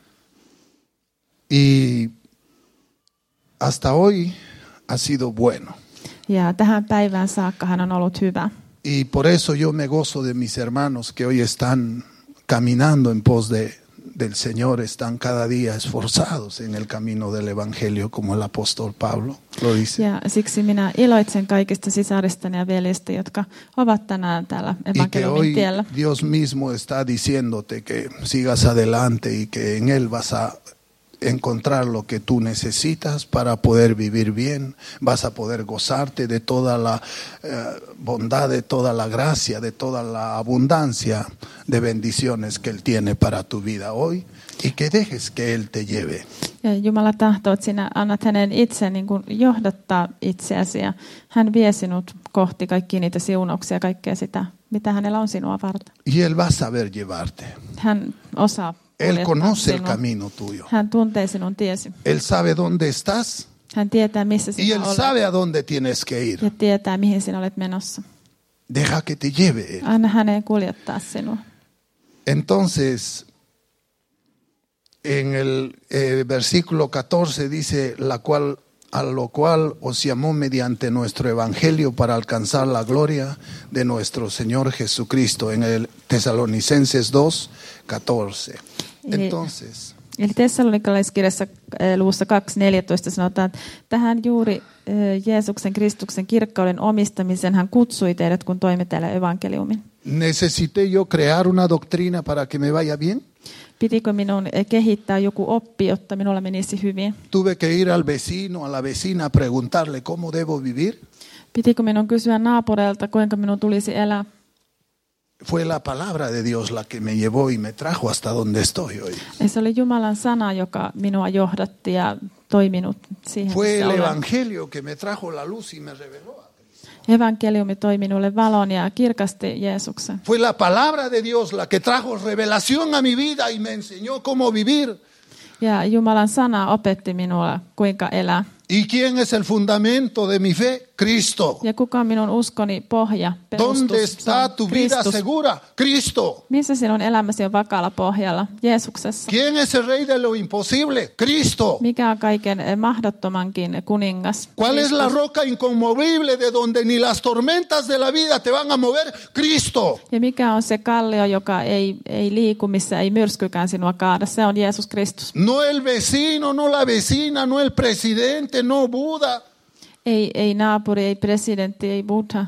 Y hasta hoy ha sido bueno. Ja tähän päivään saakka hän on ollut hyvä. Y por eso yo me gozo de mis hermanos que hoy están caminando en pos de, del Señor, están cada día esforzados en el camino del Evangelio, como el apóstol Pablo lo dice. Ja siksi minä iloitsen kaikista sisaristani ja veljistä, jotka ovat tänään täällä Y que evankeliumin hoy tiellä. Dios mismo está diciéndote que sigas adelante y que en Él vas a encontrar lo que tú necesitas para poder vivir bien, vas a poder gozarte de toda la eh, bondad, de toda la gracia, de toda la abundancia de bendiciones que Él tiene para tu vida hoy y que dejes que Él te lleve. Ja Jumala tahtoo, että sinä annat hänen itse niin kuin johdattaa itseäsi ja hän vie sinut kohti kaikkia niitä siunauksia, kaikkea sitä, mitä hänellä on sinua varten. Y Él va a saber llevarte. Hän osaa Él kuljettaa conoce el sinua. camino tuyo. Hän tuntee sinun tiesi. Él sabe dónde estás Hän tietää, missä y sinä Él olet sabe a dónde tienes que ir. ja tietää, mihin sinä olet menossa. Deja que te lleve Él. Anna hänen kuljettaa sinua. Entonces, en el eh, versículo catorce dice, la cual, a lo cual os llamó mediante nuestro evangelio para alcanzar la gloria de nuestro Señor Jesucristo, en el Tesalonicenses dos, catorce. Entonces, Eli Tessalonikalaiskirjassa eh, luvussa kaksi neljätoista sanotaan, että tähän juuri eh, Jeesuksen Kristuksen kirkkauden omistamisen hän kutsui teidät, kun toimme täällä evankeliumin. ¿necesité yo crear una doctrina para que me vaya bien? Pitikö minun eh, kehittää joku oppi, jotta minulla menisi hyvin? ¿Tuve que ir al vecino, a la vecina a preguntarle cómo debo vivir? Pitikö minun kysyä naapureilta, kuinka minun tulisi elää? Fue la palabra de Dios la que me llevó y me trajo hasta donde estoy hoy. Ja se oli Jumalan sana, joka minua johdatti ja toi minut siihen, Fue missä el olen. evangelio que me trajo la luz y me reveló a Cristo. Evankeliumi toi minulle valon ja kirkasti Jeesuksen. Fue la palabra de Dios la que trajo revelación a mi vida y me enseñó cómo vivir. Ja Jumalan sana opetti minulle, kuinka elää. ¿Y quién es el fundamento de mi fe? Cristo. Ja kuka on minun uskoni pohja, ¿Dónde perustus? Se está on tu vida Kristus. segura? Cristo. Missä sinun elämäsi on vakaalla pohjalla? Jeesuksessa. ¿Quién es el rey de lo imposible? Cristo. Mikä on kaiken eh, mahdottomankin kuningas? ¿Cuál es la Kristus. roca inconmovible de donde ni las tormentas de la vida te van a mover? Cristo. Ja mikä on se kallio, joka ei, ei liiku, missä ei myrskykään sinua kaada? Se on Jeesus Kristus. No el vecino, no la vecina, no el presidente, no Buda. Ei, ei naapuri, ei presidentti, ei Buddha,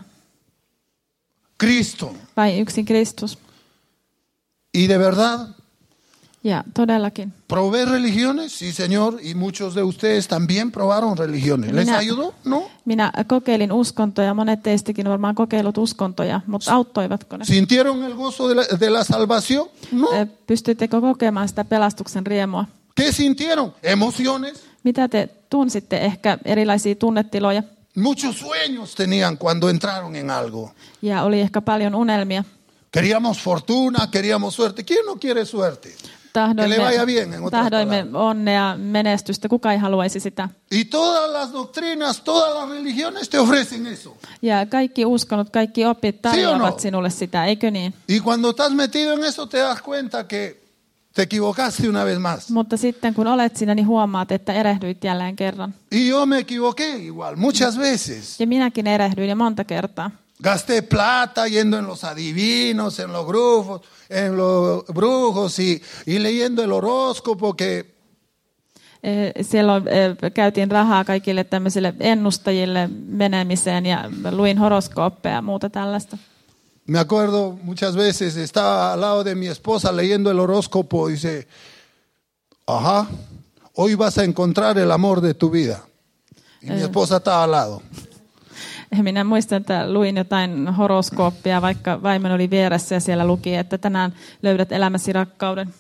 Cristo. vai yksin Kristus. Y de verdad, Ja todellakin. ¿Probé religiones? Sí, Señor. Y muchos de ustedes también probaron religiones. ¿Les Minä- ayudó? No. Minä kokeilin uskontoja, monet teistäkin on varmaan kokeillut uskontoja, mutta auttoivatko ne? ¿Sintieron el gozo de la, de la salvación? No. Ö, Pystyttekö kokemaan sitä pelastuksen riemua? ¿Qué sintieron? Emociones. Mitä te tunsitte? Ehkä erilaisia tunnetiloja Muchos sueños tenían cuando entraron en algo. ja oli ehkä paljon unelmia. Queríamos fortuna, queríamos suerte. ¿Quién no quiere suerte? Que le vaya bien, en otras tahdoimme palabras. onnea, menestystä. Kuka ei haluaisi sitä? Y todas las doctrinas, todas las religiones te ofrecen eso. Ja kaikki uskonnot, kaikki opit tarjoavat no? sinulle sitä, eikö niin? Y cuando estás metido en eso te das cuenta que te equivocaste una vez más. Mutta sitten kun olet siinä, niin huomaat, että erehdyit jälleen kerran. Y yo me equivoqué igual, muchas veces. Ja minäkin erehdyin ja monta kertaa. Gasté plata yendo en los adivinos, en los brujos, en los brujos y, y leyendo el horóscopo que Eh, Siellä eh, käytiin rahaa kaikille tämmöisille ennustajille menemiseen ja luin horoskooppeja ja muuta tällaista. me acuerdo muchas veces estaba al lado de mi esposa leyendo el horóscopo y dice, ajá, hoy vas a encontrar el amor de tu vida. Y mi esposa estaba al lado. Minä muistan, että luin jotain horoskooppia, vaikka vaimoni oli vieressä ja siellä luki, että tänään löydät elämäsi rakkauden.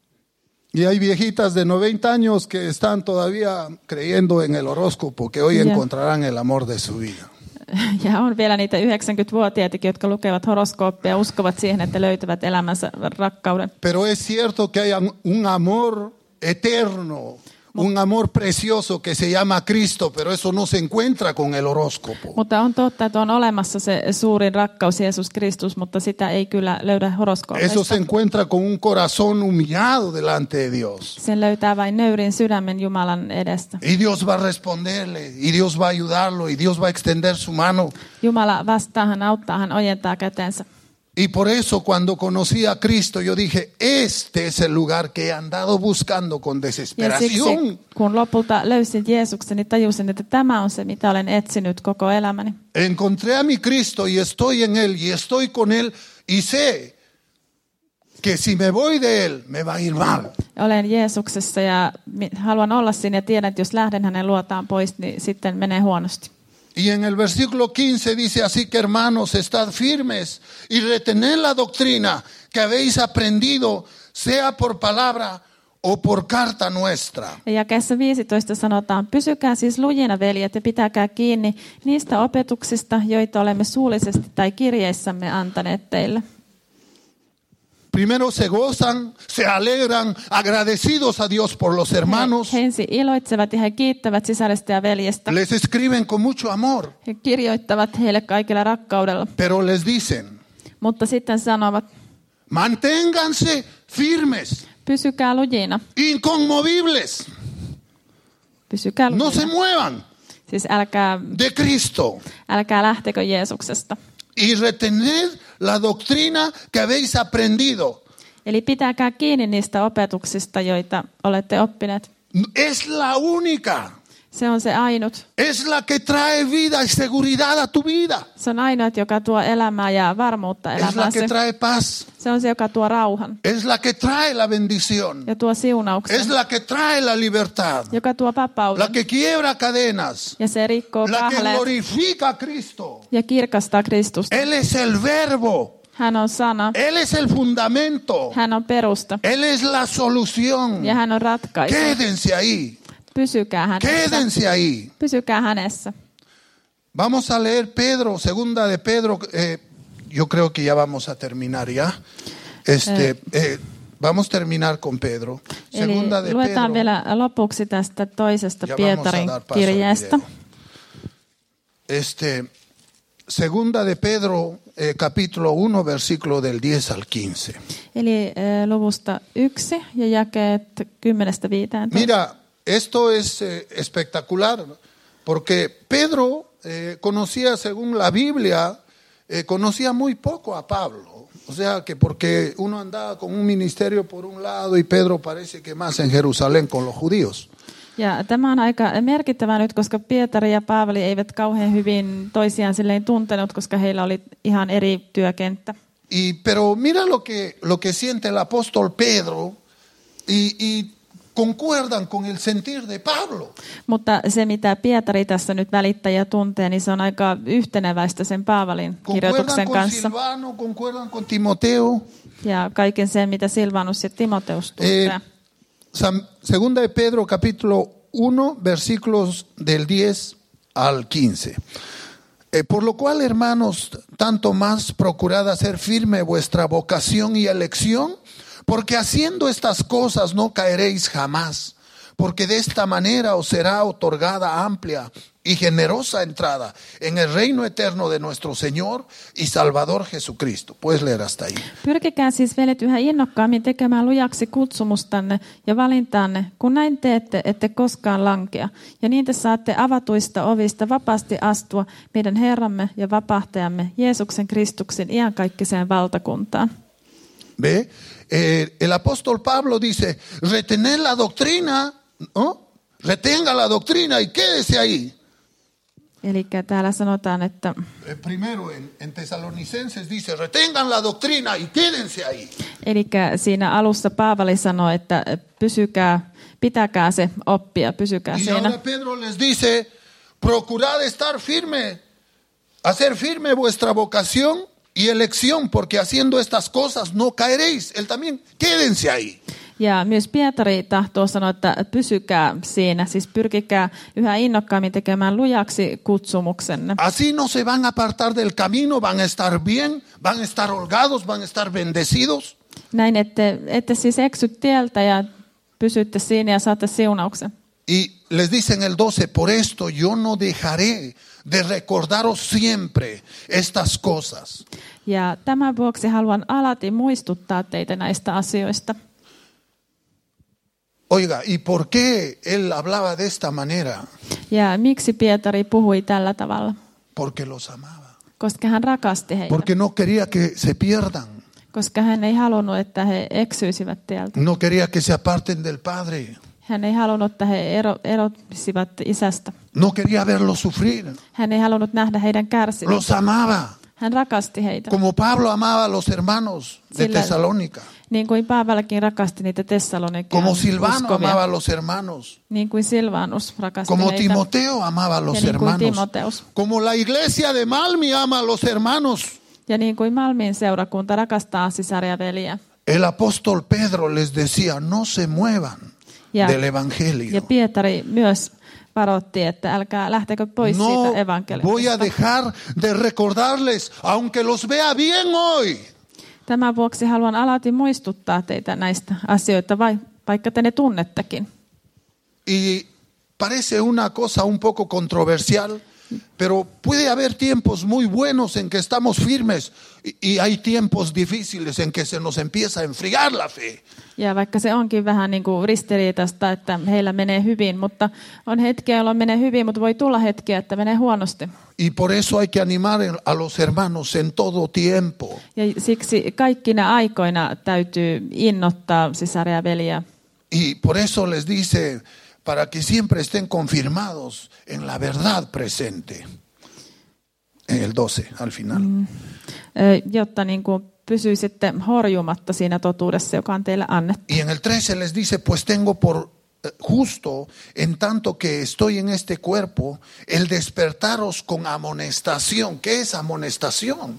Y hay viejitas de noventa años que están todavía creyendo en el horóscopo, que hoy Ya. encontrarán el amor de su vida. Ja on vielä niitä yhdeksänkymmentävuotiaitakin, jotka lukevat horoskooppia ja uskovat siihen, että löytävät elämänsä rakkauden. Pero es cierto que hay un amor eterno, un amor precioso que se llama Cristo, pero eso no se encuentra con el horóscopo. Mutta on totta, että on olemassa se suurin rakkaus Jeesus Kristus, mutta sitä ei kyllä löydä Eso horoskoopeista. se encuentra con un corazón humillado delante de Dios. Sen löytää vain nöyrin sydämen Jumalan edestä. Y Dios va a responderle, y Dios va a ayudarlo, y Dios va a extender su mano. Jumala vastaa, hän auttaa, hän ojentaa kätensä. Y por eso cuando conocí a Cristo yo dije, este es el lugar que he andado buscando con Ja siksi, desesperación. kun lopulta löysin Jeesuksen, niin tajusin, että tämä on se, mitä olen etsinyt koko elämäni. Encontré a mi Cristo y estoy en Él y estoy con Él y sé que si me voy de Él me va a ir mal. Olen Jeesuksessa ja mi- haluan olla siinä ja tiedän, että jos lähden hänen luotaan pois, niin sitten menee huonosti. Y en el versículo quince dice, así que hermanos, estad firmes y retened la doctrina que habéis aprendido, sea por palabra o por carta nuestra. Ja jakeessa viisitoista sanotaan, pysykää siis lujina, veljet, ja pitäkää kiinni niistä opetuksista, joita olemme suullisesti tai kirjeissämme antaneet teille. Primero se gozan, se alegran, agradecidos a Dios por los hermanos. He ensin iloitsevat ja he kiittävät sisarestä ja veljestä. Les escriben con mucho amor, He kirjoittavat heille kaikilla rakkaudella, pero les dicen, mutta sitten sanovat, manténganse firmes, pysykää lujina, inconmovibles, pysykää no se lujina. muevan Siis älkää, de Cristo. älkää lähtekö Jeesuksesta. Y retened la doctrina que habéis aprendido. Eli pitäkää kiinni niistä opetuksista, joita olette oppineet. Es la única. Se on se ainut. Es la que trae vida y seguridad a tu vida. Se on ainut, joka tuo elämää ja varmuutta Es la elämääsi. que trae paz. Se on se, joka tuo rauhan Es la que trae la bendición. ja tuo siunauksen, Es la que trae la libertad. joka tuo La vapauden. que quiebra cadenas. Ja se rikkoo La que kahleet glorifica a Cristo. ja kirkastaa Kristusta. Él es el verbo. Hän on sana, Él es el fundamento. hän on perusta Él es la solución. ja hän on ratkaisu. Quédense ahí. Pysykää hänessä. Quédense ahí. Pysykää hänessä. Vamos a leer Pedro, segunda de Pedro. Eh, yo creo que ya vamos a terminar ya. Este, eh, vamos a terminar con Pedro. Eli Segunda de luetaan Pedro. vielä lopuksi tästä toisesta Ya vamos a Pietarin dar paso al kirjeestä. video. Este, segunda de Pedro, eh, capítulo uno, versículo del diez al quince. Eli eh, luvusta yksi ja jakeet kymmenestä viiteentoista. Mira, esto es eh, espectacular, porque Pedro eh, conocía, según la Biblia, eh, conocía muy poco a Pablo. O sea, que porque uno andaba con un ministerio por un lado y Pedro parece que más en Jerusalén con los judíos. Ja tämä on aika merkittävää nyt, koska Pietari ja Paavali eivät kauhean hyvin toisiaan silleen tuntenut, koska heillä oli ihan eri työkenttä. Y, pero mira lo que, lo que siente el apóstol Pedro y, y concuerdan con el sentir de Pablo. Mutta se, mitä Pietari tässä nyt välittää ja tuntee, niin se on aika yhteneväistä sen Paavalin Concuerdan kirjoituksen con kanssa. Silvano, concuerdan con Timoteo. Ja kaiken sen, mitä Silvanus ja Timoteus tuntee. Eh, San- Segunda de Pedro capítulo uno versículos del diez al quince. Eh, por lo cual, hermanos, tanto más procurad hacer firme vuestra vocación y elección, porque haciendo estas cosas no caeréis jamás, porque de esta manera os será otorgada amplia y generosa entrada en el reino eterno de nuestro Señor y Salvador Jesucristo. Puedes leer hasta ahí. Pyrkikää siis veljet yhä innokkaammin tekemään lujaksi kutsumustanne ja valintaanne, kun näin teette, ette koskaan lankea. Ja niin te saatte avatuista ovista vapaasti astua meidän Herramme ja Vapahtajamme Jeesuksen Kristuksen iankaikkiseen valtakuntaan. ¿Ve? Eh, el apóstol Pablo dice, retener la doctrina, ¿no? Retenga la doctrina y quédese ahí. Eli täällä sanotaan, että Eh, Primero en, en Tesalonicenses dice, retengan la doctrina y quédense ahí. eli siinä alussa Paavali sanoi, että pysykää, pitäkää se oppia, pysykää Y siinä. ahora Pedro les dice, procurad estar firme, hacer firme vuestra vocación y elección, porque haciendo estas cosas no caeréis. Él también, quédense ahí. Ja myös Pietari tahtoo sanoa, että pysykää siinä, siis pyrkikää yhä innokkaammin tekemään lujaksi kutsumuksenne. Así no se van a apartar del camino, van a estar bien, van a estar holgados, van a estar bendecidos. Näin, ette, ette siis eksy tieltä ja pysytte siinä ja saatte siunauksen. Y les dice en el doce, por esto yo no dejaré de recordaros siempre estas cosas. Ja tämän vuoksi haluan alati muistuttaa teitä näistä asioista. Oiga, ¿y por qué él hablaba de esta manera? Ja miksi Pietari puhui tällä tavalla? Porque los amaba. Koska hän rakasti heitä. Porque no quería que se pierdan. Koska hän ei halunnut, että he eksyisivät tieltä. No quería que se aparten del Padre. Hän ei halunnut, että he ero, erotisivat isästä. No quería verlos sufrir. Hän ei halunnut nähdä heidän kärsivän. Los amaba. Hän rakasti heitä. Como Pablo amaba a los hermanos de Sillä- Tesalónica. Niin kuin Paavalakin rakasti niitä Tessalonikia Como Silvano uskovia. amaba a los hermanos. Niin kuin Silvanus rakasti Como heitä. Timoteo amaba a Ja los niin kuin hermanos. Timoteus. Como la iglesia de Malmi ama a los hermanos. Ja niin kuin Malmin seurakunta rakastaa sisaria veliä. El apóstol Pedro les decía, no se muevan Ja, del ja evangelio. Pietari myös varoitti, että älkää lähtekö pois No siitä voy a evankeliumista. dejar de recordarles, aunque los vea bien hoy. Tämän vuoksi haluan alati muistuttaa teitä näistä asioista, vai, vaikka te ne tunnettekin. Y parece una cosa un poco controversial, pero puede haber tiempos muy buenos en que estamos firmes y, y hay tiempos difíciles en que se nos empieza a enfriar la fe. Ja vaikka se onkin vähän niin kuin ristiriitaista, että heillä menee hyvin, mutta on hetkiä, jolloin menee hyvin, mutta voi tulla hetkiä, että menee huonosti. Y por eso hay que animar a los hermanos en todo tiempo. Ja siksi kaikkina aikoina täytyy innoittaa sisaria ja veliä. Y por eso les dice, para que siempre estén confirmados en la verdad presente. En el doce, al final. Mm. Ö, Jotta niin kuin pysyisitte horjumatta siinä totuudessa, joka on teille annettu. Y en el trece les dice, pues tengo por eh, justo, en tanto que estoy en este cuerpo, el despertaros con amonestación. ¿Qué es amonestación?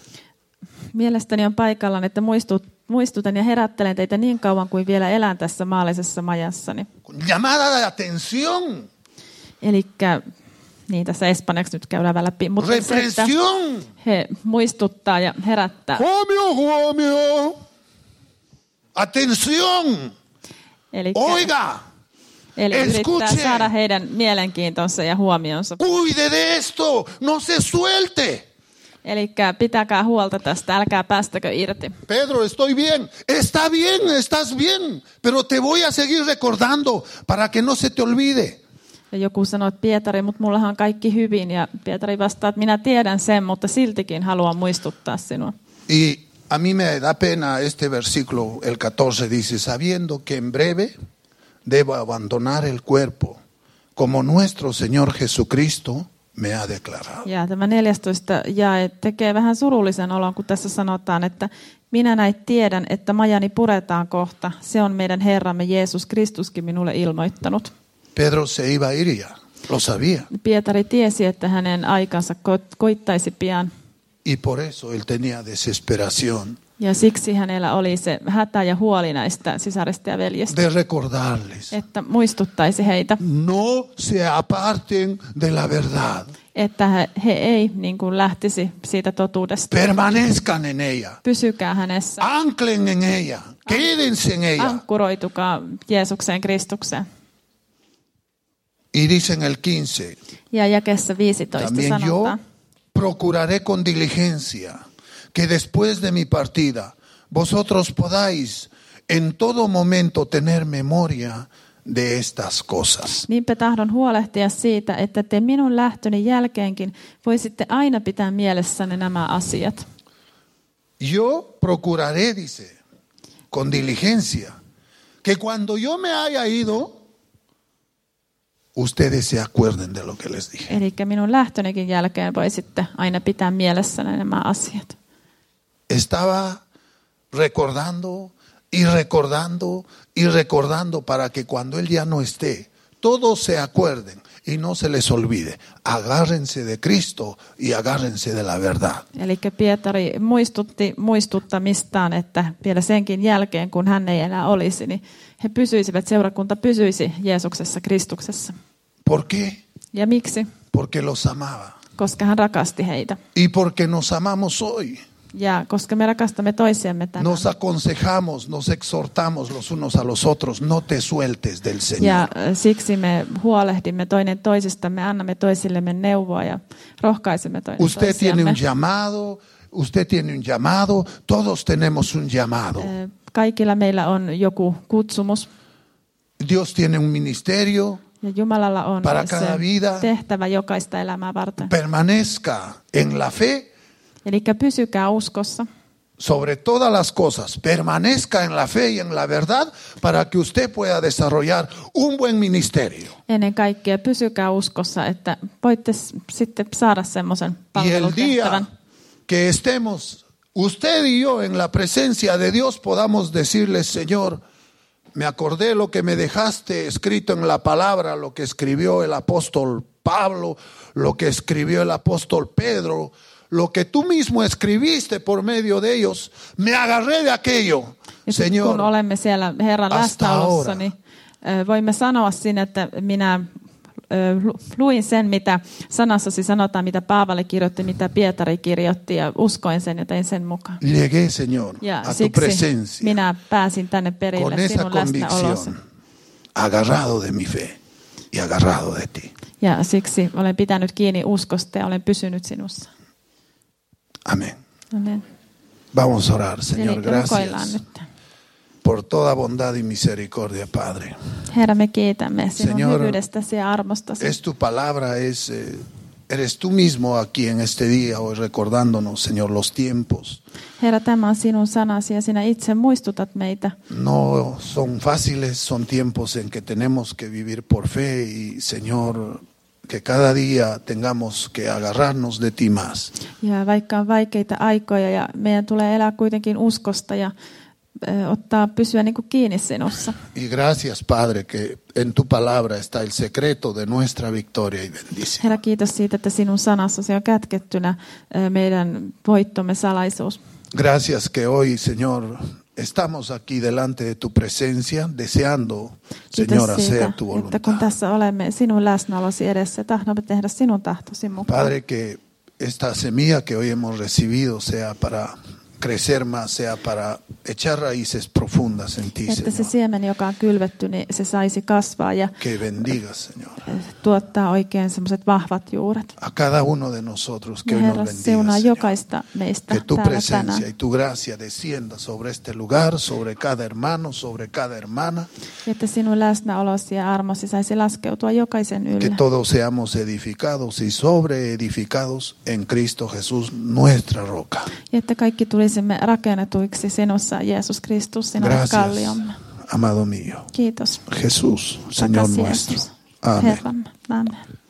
Mielestäni on paikallaan, että muistut, muistutan ja herättelen teitä niin kauan kuin vielä elän tässä maallisessa majassani. Con llamada de atención, Elikkä, niin tässä espanjaksi nyt käydään läpi, mutta se, että reflexión. he muistuttaa ja herättää. Huomio, huomio. Atención. Elikkä, Oiga, eli yrittää escuche. saada heidän mielenkiintonsa ja huomionsa. cuide de esto, no se suelte. Elikkä pitäkää huolta tästä, älkää päästäkö irti. Pedro, estoy bien. Está bien, estás bien. Pero te voy a seguir recordando para que no se te olvide. Ja joku sanoi, että Pietari, mutta mullahan on kaikki hyvin. Ja Pietari vastaa, että minä tiedän sen, mutta siltikin haluan muistuttaa sinua. Y a mí me da pena este versículo, el catorce, dice, sabiendo que en breve debo abandonar el cuerpo, como nuestro Señor Jesucristo me ha declarado. Ja tämä neljästoista jae tekee vähän surullisen olon, kun tässä sanotaan, että minä näin tiedän, että majani puretaan kohta. Se on meidän Herramme Jeesus Kristuskin minulle ilmoittanut. Pedro se iba a ir ya, lo sabía. Pietari tiesi, että hänen aikansa ko- koittaisi pian. Y por eso él tenía desesperación Ja siksi hänellä oli se hätä ja huoli näistä sisarista ja veljistä, de recordarles. että muistuttaisi heitä, No se aparten de la verdad. että he, he ei niin kuin lähtisi siitä totuudesta. Permanezcan en ella. Pysykää hänessä. Anclen en ella. Quédense en ella. Ankkuroitukaa Jeesukseen Kristukseen. Y dice en el quince. Ja jakeessa viisitoista También yo sanotaan, procuraré con diligencia que después de mi partida vosotros podáis en todo momento tener memoria de estas cosas. niinpä tahdon huolehtia siitä, että te minun lähtöni jälkeenkin voisitte aina pitää mielessänne nämä asiat. Yo procuraré, dice, con diligencia, que cuando yo me haya ido, ustedes se acuerden de lo que les dije. Eli minun lähtönikin jälkeen voisitte aina pitää mielessänne nämä asiat. Estaba recordando y recordando y recordando para que cuando él ya no esté, todos se acuerden y no se les olvide. Agárrense de Cristo y agárrense de la verdad. Eli Pietari muistutti muistuttamistaan, että vielä senkin jälkeen, kun hän ei enää olisi, niin he pysyisivät, seurakunta pysyisi Jeesuksessa, Kristuksessa. ¿Por qué? Ja miksi? Porque los amaba. Koska hän rakasti heitä. Y porque nos amamos hoy. Ja koska me rakastamme toisiamme tänään. Nos aconsejamos, nos exhortamos los unos a los otros. No te sueltes del Señor. Ja siksi me huolehdimme toinen toisistamme, annamme toisillemme neuvoa ja rohkaisemme toinen Usted toisiamme. tiene un llamado, usted tiene un llamado, todos tenemos un llamado. Kaikilla meillä on joku kutsumus. Dios tiene un ministerio. Ja Jumalalla on Para cada se vida. tehtävä jokaista elämää varten. Permanezca en la fe Eli pysykää uskossa. sobre todas las cosas. Permanezca en la fe y en la verdad para que usted pueda desarrollar un buen ministerio. Ennen kaikkea pysykää uskossa, että voitte s- sitten saada semmoisen Y el palvelutehtävän. día que estemos usted y yo en la presencia de Dios podamos decirle, Señor, me acordé lo que me dejaste escrito en la palabra, lo que escribió el apóstol Pablo, lo que escribió el apóstol Pedro, lo que tú mismo escribiste por medio de ellos. Me agarré de aquello, Ja sit, Señor. kun olemme siellä Herran hasta läsnäolossa, ahora. niin ö, voimme sanoa sinne, että minä ö, lu- luin sen, mitä sanassasi sanotaan, mitä Paavali kirjoitti, mitä Pietari kirjoitti, ja uskoin sen ja tein sen mukaan. Llegué, Señor, Ja a tu siksi presencia minä pääsin tänne con perille esa sinun läsnäolosi. convicción, agarrado de mi fe y agarrado de ti. Ja siksi olen pitänyt kiinni uskosta ja olen pysynyt sinussa. Amén. Amen. Vamos a orar, Eli Señor. rukoillaan Gracias nyt. por toda bondad y misericordia, Padre. Herra, me kiitämme sinun Señor, hyvyydestäsi ja armostasi. Es tu palabra, es, eh, eres tú mismo aquí en este día hoy recordándonos, Señor, los tiempos. Herra, tämä on sinun sanasi ja sinä itse muistutat meitä. No son fáciles, son tiempos en que tenemos que vivir por fe y, Señor, que cada día tengamos que agarrarnos de ti más. Ja vaikka on vaikeita aikoja ja meidän tulee elää kuitenkin uskosta ja ö, ottaa pysyä niin kuin kiinni sinussa. Y gracias, Padre, que en tu palabra está el secreto de nuestra victoria y bendición. Herra, kiitos siitä, että sinun sanassasi on kätkettynä ö, meidän voittomme salaisuus. Gracias que hoy, Señor, estamos aquí delante de tu presencia, deseando, Kiitos Señor, hacer siitä, tu että kun voluntad. tässä olemme sinun läsnäolosi edessä, tahdomme tehdä sinun tahtosi mukaan. Padre, que esta semilla que hoy hemos recibido sea para crecer más, sea para echar raíces profundas en ti, Että se Señor. siemen, joka on kylvetty, niin se saisi kasvaa ja Que bendigas, Señor, tuottaa oikein semmoiset vahvat juuret. a cada uno de nosotros, que Ja hoy nos Herra, bendigas, siunaa Señor. jokaista meistä Que tu täällä presencia tänään. y tu gracia descienda sobre este lugar, sobre cada hermano, sobre cada hermana. Että sinun läsnäolosi ja armosi saisi laskeutua jokaisen Que ylle. todos seamos edificados y sobreedificados en Cristo Jesús, nuestra roca. Ja että kaikki tulisimme rakennetuiksi sinussa, Jeesus Kristus, sinun Gracias, kalliomme. amado mío. Kiitos. Jesús, Señor Rakas nuestro. Jeesus, Amén. Herramme. Amen.